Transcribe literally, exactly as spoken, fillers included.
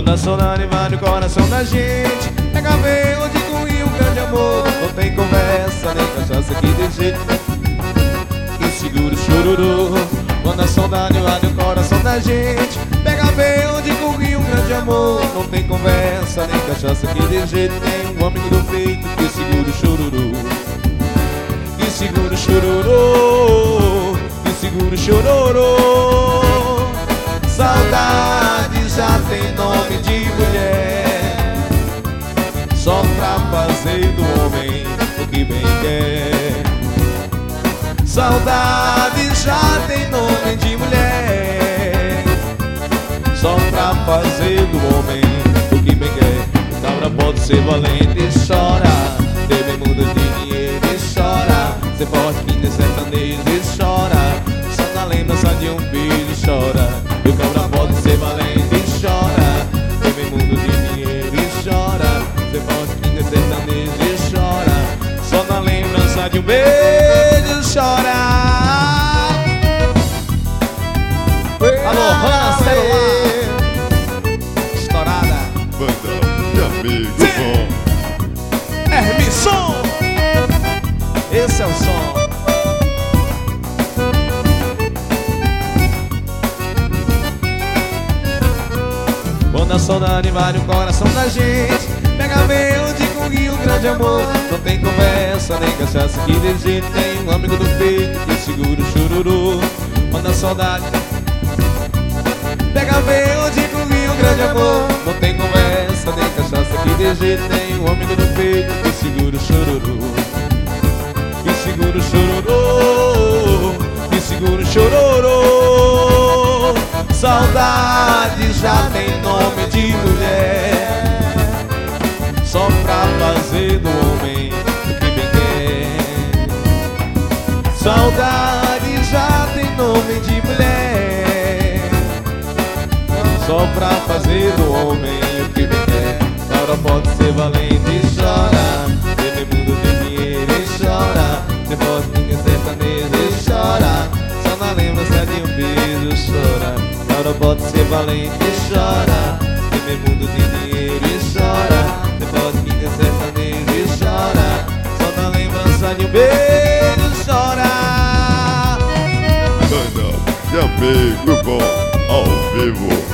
Quando a saudade invade o coração da gente, pega bem onde corria um grande amor. Não tem conversa nem cachaça que dê jeito que segura o chororô. Quando a saudade invade o coração da gente, pega bem onde corria um grande amor. Não tem conversa nem cachaça que dê jeito. Tem um amigo do peito que segura o chororô, que segura o chororô, que segura o chororô. Saudade já tem nome de mulher, só pra fazer do homem o que bem quer. Saudade já tem nome de mulher, só pra fazer do homem o que bem quer. O cabra pode ser valente e chora, também muda de dinheiro e chora, ser forte que nem sertanejo e chora, só na lembrança de um filho chora. E o cabra pode ser valente e chora, também muda de dinheiro e chora, ser forte que nem sertanejo e chora, só na lembrança de um beijo chora. Alô, Rana Celular estourada, banda de amigo bom. Hermisson, esse é o som. Quando a saudade invade o coração da gente, pega bem onde corria um grande amor. Não tem conversa nem cachaça que dê jeito. Tem um amigo do peito que segura o chororô. Quando a saudade pega bem onde corria um grande amor. Não tem conversa nem cachaça que dê jeito. Tem um amigo do peito que segura o chororô, que segura o chororô, que segura o chororô. Saudade já tem nome de mulher, só pra fazer do homem o que bem quer. Saudade já tem nome de mulher, só pra fazer do homem o que bem quer. Agora pode ser valente e chora, teve mundo de dinheiro e chora, depois ninguém sertanejo e chora, só na lembrança de um beijo chora. Agora pode ser valente e chora, teve mundo de dinheiro e chora, depois ninguém sertanejo e chora, só na lembrança de um beijo chora. Banda de amigo bom, ao vivo.